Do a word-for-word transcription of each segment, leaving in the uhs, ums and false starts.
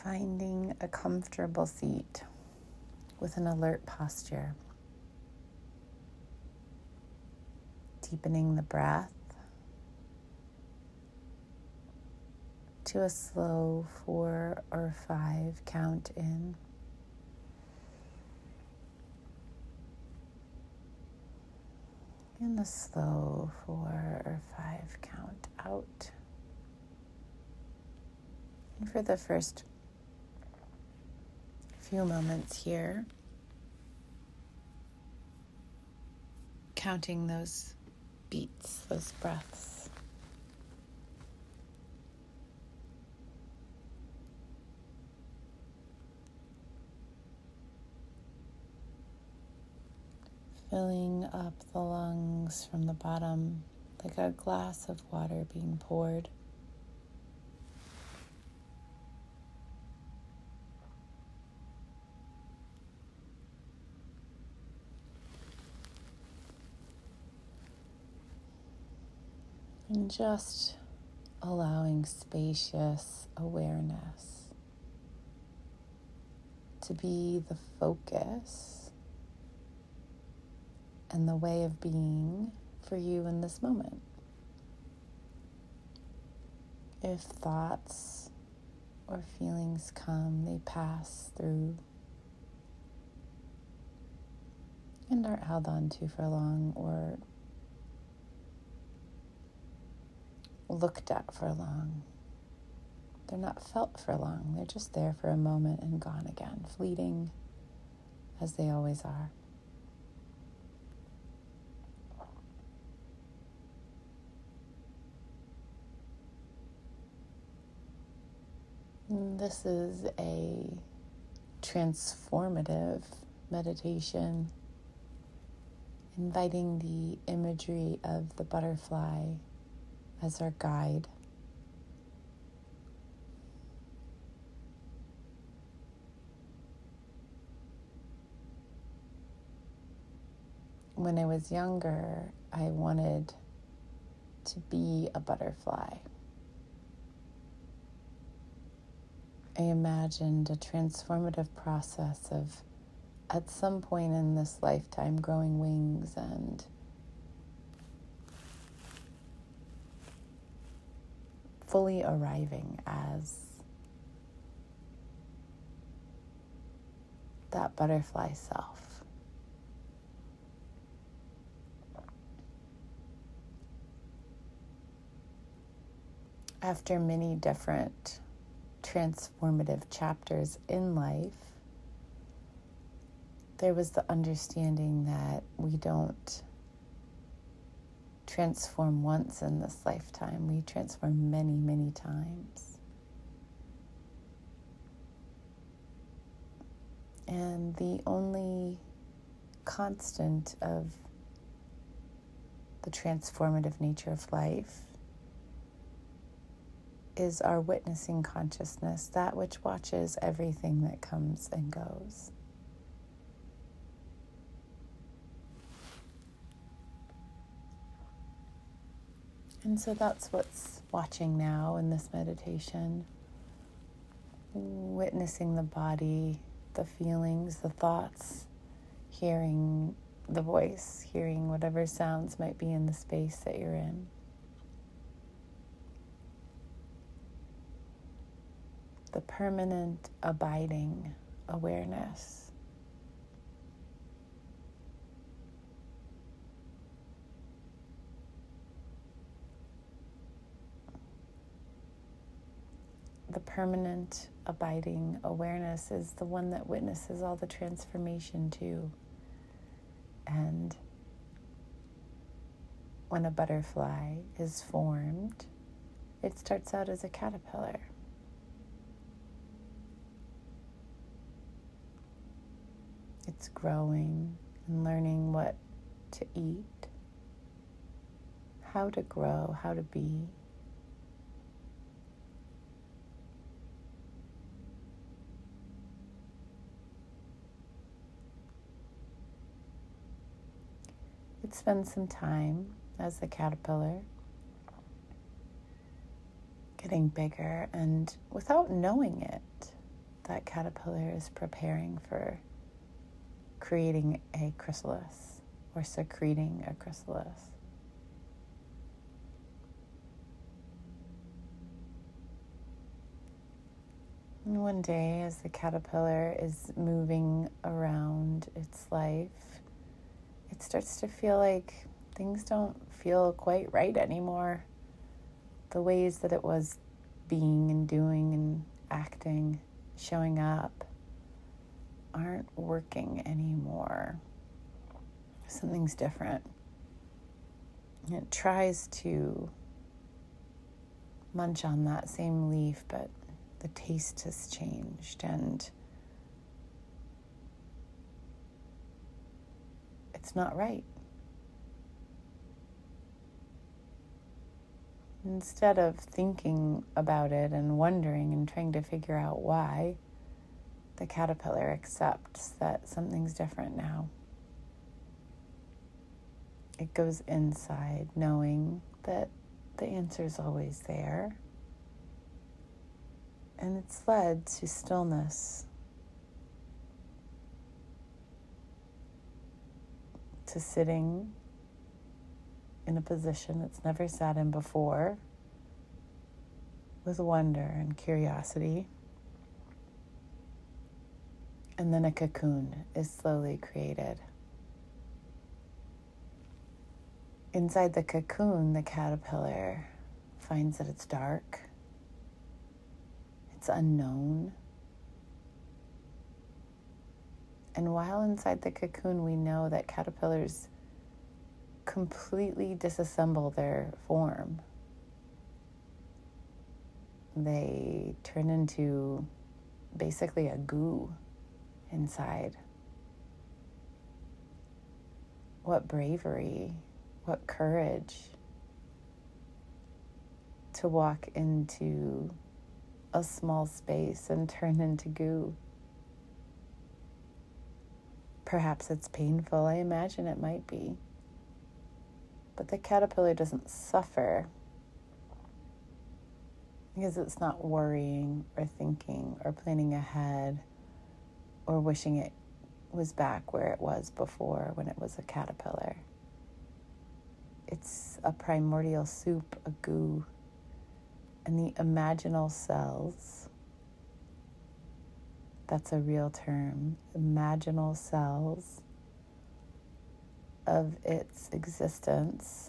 Finding a comfortable seat with an alert posture. Deepening the breath to a slow four or five count in. And a slow four or five count out. And for the first few moments here, counting those beats, those breaths. Filling up the lungs from the bottom like a glass of water being poured. And just allowing spacious awareness to be the focus and the way of being for you in this moment. If thoughts or feelings come, they pass through and aren't held on to for long or looked at for long. They're not felt for long. They're just there for a moment and gone again, fleeting as they always are. This is a transformative meditation, inviting the imagery of the butterfly as our guide. When I was younger, I wanted to be a butterfly. I imagined a transformative process of, at some point in this lifetime, growing wings and fully arriving as that butterfly self. After many different transformative chapters in life, there was the understanding that we don't transform once in this lifetime. We transform many, many times. And the only constant of the transformative nature of life is our witnessing consciousness, that which watches everything that comes and goes. And so that's what's watching now in this meditation. Witnessing the body, the feelings, the thoughts, hearing the voice, hearing whatever sounds might be in the space that you're in. The permanent, abiding awareness. The permanent, abiding awareness is the one that witnesses all the transformation too. And when a butterfly is formed, it starts out as a caterpillar. It's growing and learning what to eat, how to grow, how to be. It spends some time as the caterpillar, getting bigger, and without knowing it, that caterpillar is preparing for creating a chrysalis or secreting a chrysalis. And one day, as the caterpillar is moving around its life, it starts to feel like things don't feel quite right anymore. The ways that it was being and doing and acting, showing up, aren't working anymore. Something's different. And it tries to munch on that same leaf, but the taste has changed and it's not right. Instead of thinking about it and wondering and trying to figure out why, the caterpillar accepts that something's different now. It goes inside knowing that the answer's always there. And it's led to stillness, to sitting in a position it's never sat in before, with wonder and curiosity. And then a cocoon is slowly created. Inside the cocoon, the caterpillar finds that it's dark, it's unknown. And while inside the cocoon, we know that caterpillars completely disassemble their form. They turn into basically a goo inside. What bravery, what courage to walk into a small space and turn into goo. Perhaps it's painful. I imagine it might be. But the caterpillar doesn't suffer because it's not worrying or thinking or planning ahead or wishing it was back where it was before when it was a caterpillar. It's a primordial soup, a goo, and the imaginal cells, that's a real term, imaginal cells of its existence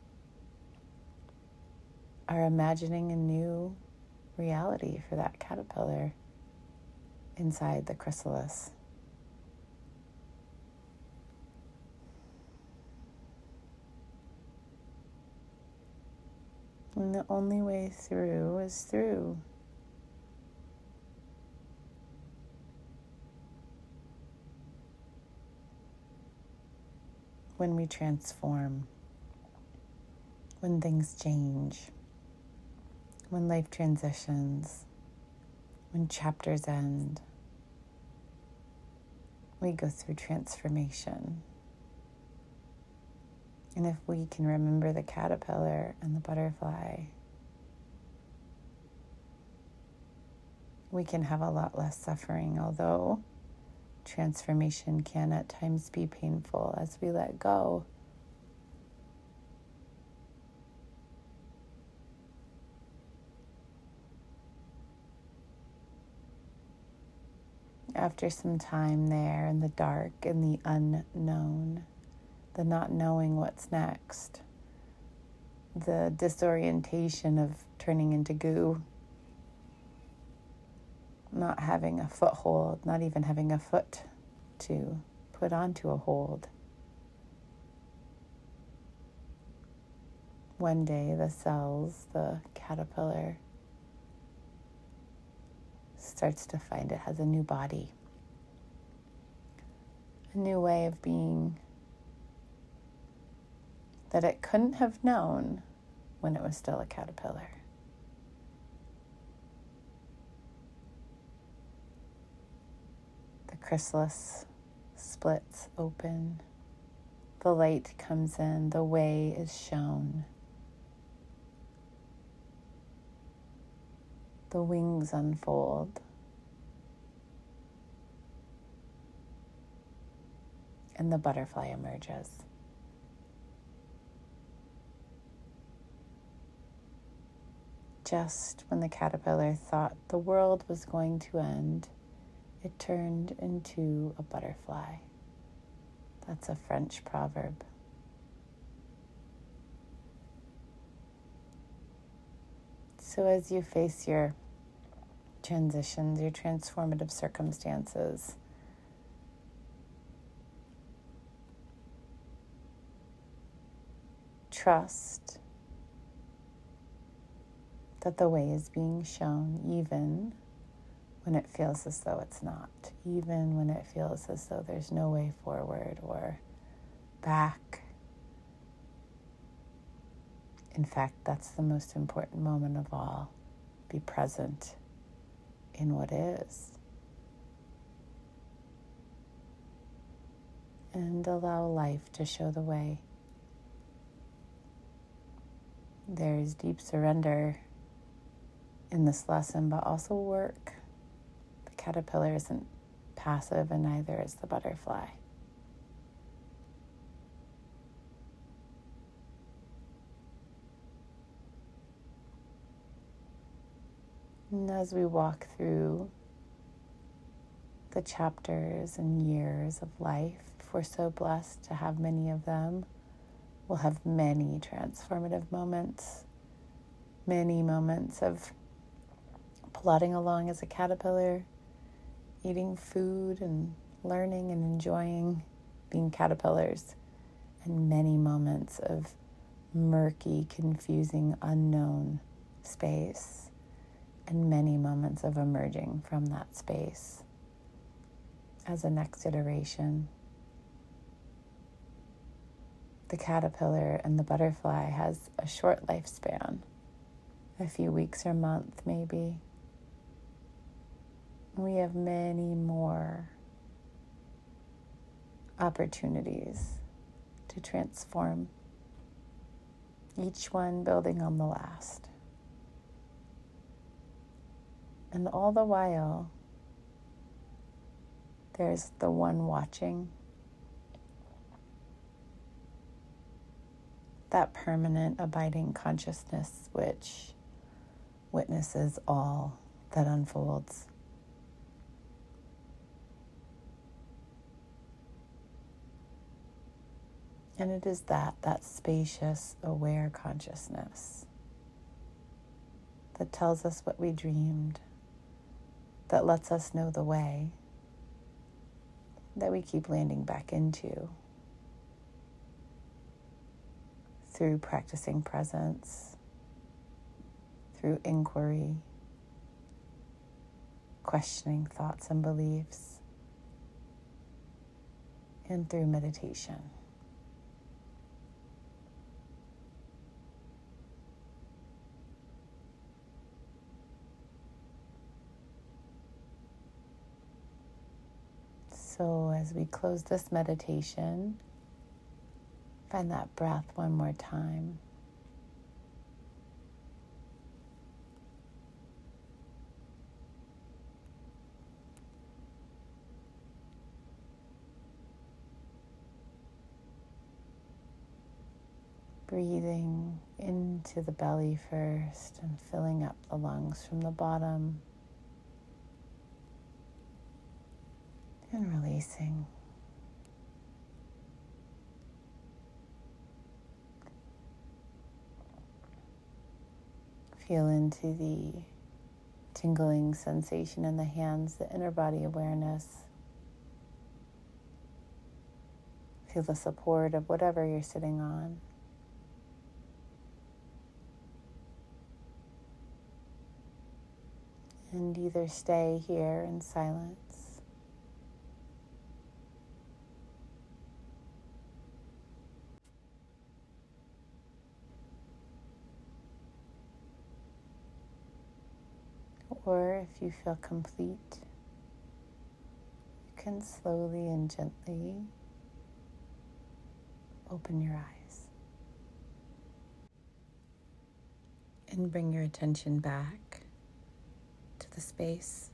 are imagining a new reality for that caterpillar inside the chrysalis. And the only way through is through. When we transform, when things change, when life transitions, when chapters end, we go through transformation. And if we can remember the caterpillar and the butterfly, we can have a lot less suffering, although transformation can at times be painful as we let go. After some time there in the dark, in the unknown, the not knowing what's next, the disorientation of turning into goo, not having a foothold, not even having a foot to put onto a hold. One day the cells, the caterpillar, starts to find it has a new body, a new way of being that it couldn't have known when it was still a caterpillar. The chrysalis splits open. The light comes in. The way is shown. The wings unfold. and the butterfly emerges. Just when the caterpillar thought the world was going to end, it turned into a butterfly. That's a French proverb. So as you face your transitions, your transformative circumstances, trust that the way is being shown, even when it feels as though it's not, even when it feels as though there's no way forward or back. In fact, that's the most important moment of all. Be present in what is. And allow life to show the way. There's deep surrender in this lesson, but also work. The caterpillar isn't passive, and neither is the butterfly. And as we walk through the chapters and years of life, if we're so blessed to have many of them, we'll have many transformative moments, many moments of plodding along as a caterpillar, eating food and learning and enjoying being caterpillars, and many moments of murky, confusing, unknown space, and many moments of emerging from that space as a next iteration. The caterpillar and the butterfly has a short lifespan, a few weeks or month maybe. We have many more opportunities to transform, each one building on the last. And all the while, there's the one watching, that permanent abiding consciousness which witnesses all that unfolds. And it is that, that spacious, aware consciousness that tells us what we dreamed, that lets us know the way, that we keep landing back into through practicing presence, through inquiry, questioning thoughts and beliefs, and through meditation. So as we close this meditation, find that breath one more time. Breathing into the belly first and filling up the lungs from the bottom. And releasing. Feel into the tingling sensation in the hands, the inner body awareness. Feel the support of whatever you're sitting on. And either stay here in silence or if you feel complete, you can slowly and gently open your eyes and bring your attention back to the space